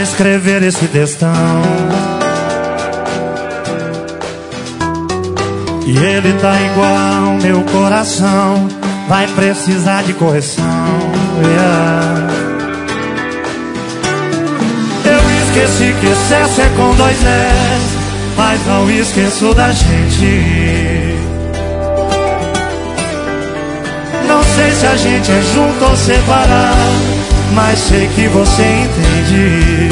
escrever esse textão. E ele tá igual meu coração, vai precisar de correção, yeah. Eu esqueci que excesso é com 2 S, mas não esqueço da gente. Não sei se a gente é junto ou separado, mas sei que você entende.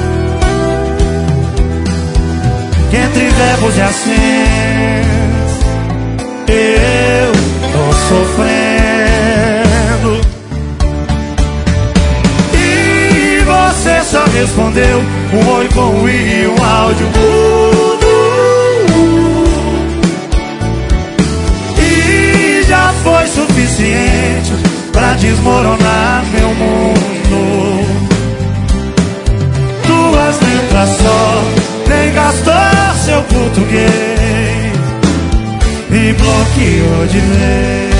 Que entre verbos e acentos eu tô sofrendo. E você só respondeu um oi com um i e um áudio mudo. E já foi suficiente pra desmoronar meu mundo. 2 letras só, nem gastou seu português e bloqueou de vez.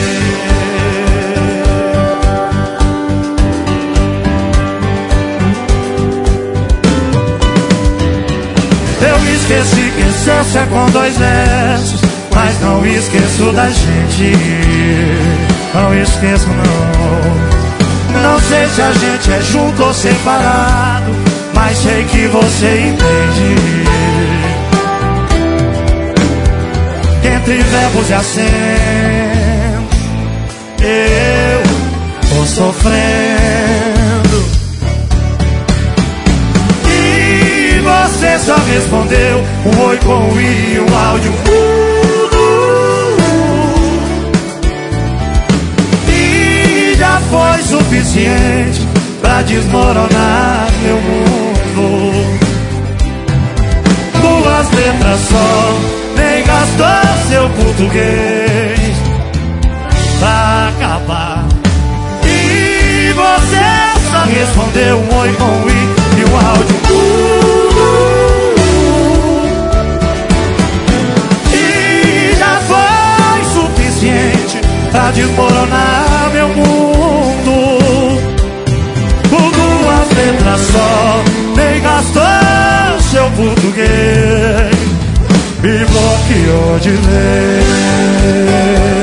Eu esqueci que excesso é com 2 S, mas não esqueço da gente. Não esqueço não. Não sei se a gente é junto ou separado, mas sei que você entende. Que entre verbos e acentos eu tô sofrendo. E você só respondeu um oi com um i e um áudio mudo. E já foi suficiente pra desmoronar meu mundo. 2 letras só, nem gastou seu português pra acabar. E você só respondeu um oi com um i e um áudio mudo. E já foi suficiente pra desmoronar meu mundo. Com 2 letras só, nem gastou seu português e bloqueou de vez.